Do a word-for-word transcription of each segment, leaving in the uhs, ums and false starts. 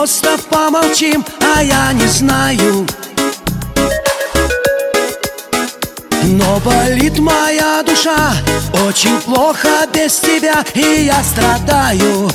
просто помолчим, а я не знаю. Но болит моя душа, очень плохо без тебя, и я страдаю.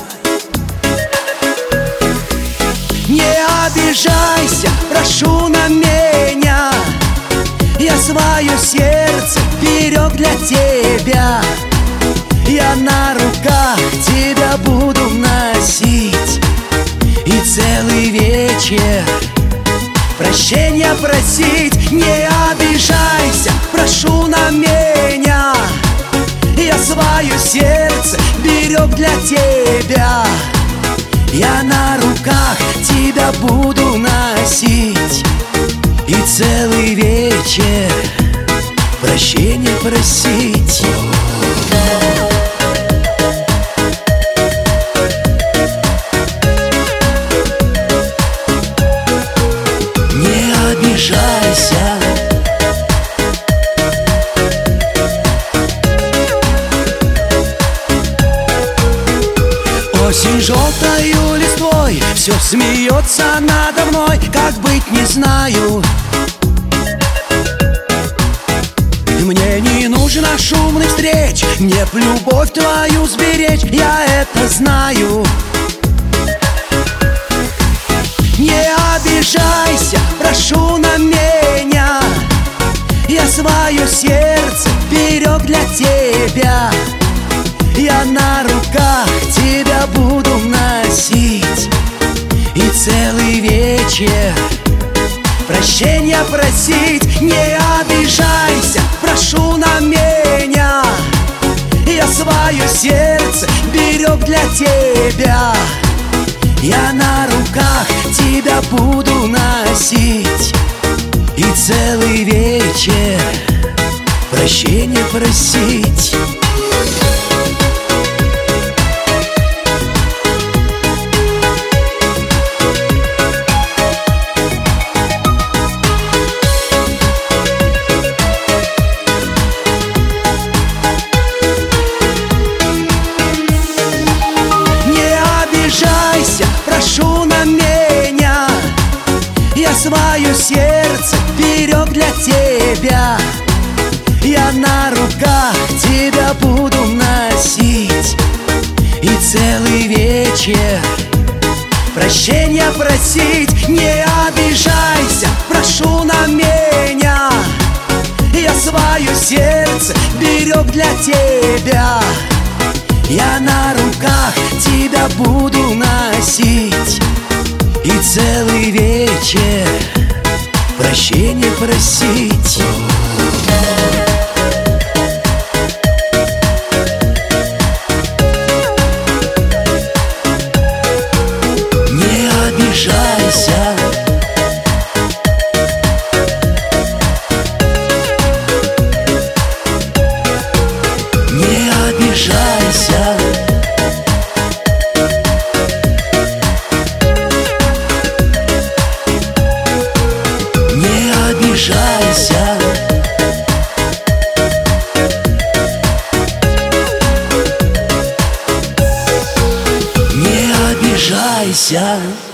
Не обижайся, прошу на меня, я свое сердце берег для тебя. Я на руках тебя буду носить, и целый вечер прощения просить. Не обижайся, прошу на меня, я свое сердце берег для тебя. Я на руках тебя буду носить, и целый вечер прощения просить. Не обижайся. Осень желтою листвой все смеется надо мной, как быть не знаю. Мне не нужно шумных встреч, мне б любовь твою сберечь, я это знаю. Не обижайся, прошу на меня, я свое сердце берег для тебя. Я на руках тебя буду носить, и целый вечер прощения просить. Не обижайся, прошу на меня, я свое сердце берег для тебя. Я на руках тебя буду носить, и целый вечер прощения просить. Прошу на меня, я свое сердце берег для тебя. Я на руках тебя буду носить, и целый вечер прощения просить. Не обижайся, прошу на меня, я свое сердце берег для тебя. Я на руках тебя буду носить, и целый вечер прощения просить. Не обижайся. Не обижайся. Не обижайся. Не обижайся.